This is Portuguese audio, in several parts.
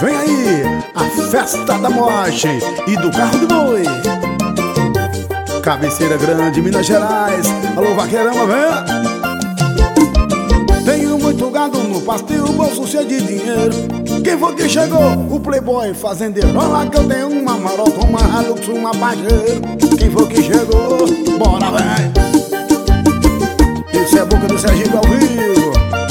Vem aí, a festa da moche e do carro de boi. Cabeceira Grande, Minas Gerais. Alô, vaqueirama, vem. Tenho muito gado no pasto e o bolso cheio de dinheiro. Quem foi que chegou? O playboy fazendeiro. Olha lá que eu tenho uma maroca, uma Hilux, uma Pajero. Quem foi que chegou? Bora, vem. Isso é boca do Sergipe ao vivo.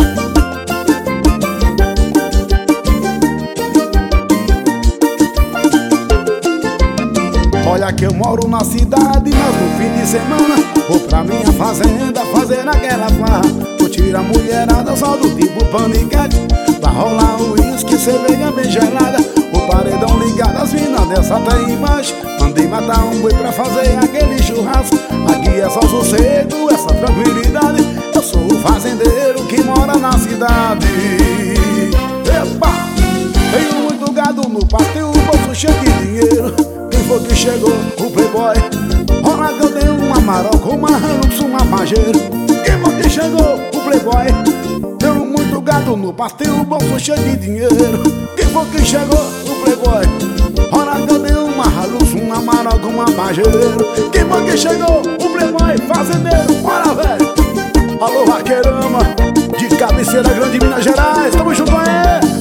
Olha que eu moro na cidade, mas no fim de semana vou pra minha fazenda fazer aquela farra. Curtir a mulherada só do tipo paniquete. Vai rolar um uísque, cerveja bem gelada. O paredão ligado, as minas dessa tem embaixo. Mandei matar um boi pra fazer aquele churrasco. Aqui é só sossego, essa tranquilidade. Eu sou o fazendeiro que mora na cidade. Epa! Tenho muito gado no pasto e o bolso cheio de dinheiro. Quem foi que chegou? O playboy. Olha que eu tenho uma maroca, uma Hilux, uma Pajero. Quem foi que chegou? O playboy. Tenho muito gado no pasto e o bolso cheio de dinheiro. Quem foi que chegou? O playboy. Olha que eu tenho uma Hilux, uma maroca, uma Pajero. Quem foi que chegou? O playboy, fazendeiro. Bora, velho. Alô, vaqueirama, de Cabeceira Grande, Minas Gerais. Tamo junto aí.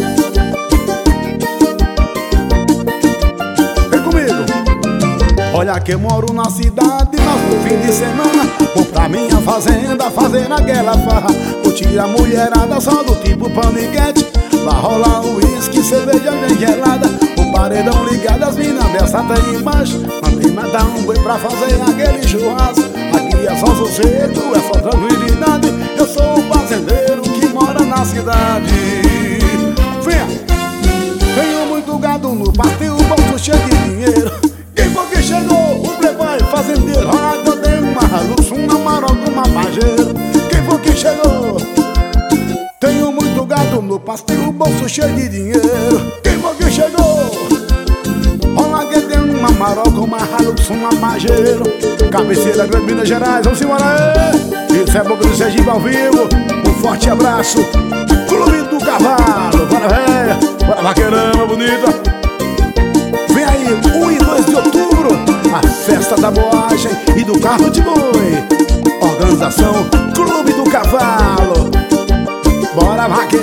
Olha que eu moro na cidade, mas no fim de semana vou pra minha fazenda fazer aquela farra. Curtir a mulherada só do tipo paniquete. Vai rolar um uísque, cerveja bem gelada. O paredão ligado, as minas dessa tem embaixo. Mandei matar um boi pra fazer aquele churrasco. Aqui é só sossego, é só tranquilidade. Eu sou o fazendeiro que mora na cidade. Venha! Tenho muito gado no pasto e o bolso cheio de dinheiro. Quem foi que chegou? O playboy fazendeiro. Ah, eu tenho uma Hilux, uma maroca, uma Pajero. Quem foi que chegou? Tenho muito gado no pasto e o bolso cheio de dinheiro. Quem foi que chegou? Olha que tem uma maroca, uma Hilux, uma Pajero. Cabeceira Grande, Minas Gerais. Vamos embora aí. Isso é boca do Sergipe ao vivo. Um forte abraço. Clube do Cavalo. Bora, véia. Bora, vaqueirama bonita. Vem aí, 1 e 2 de outubro, a festa da moagem e do carro de boi. Organização Clube do Cavalo. Bora, vaqueiro.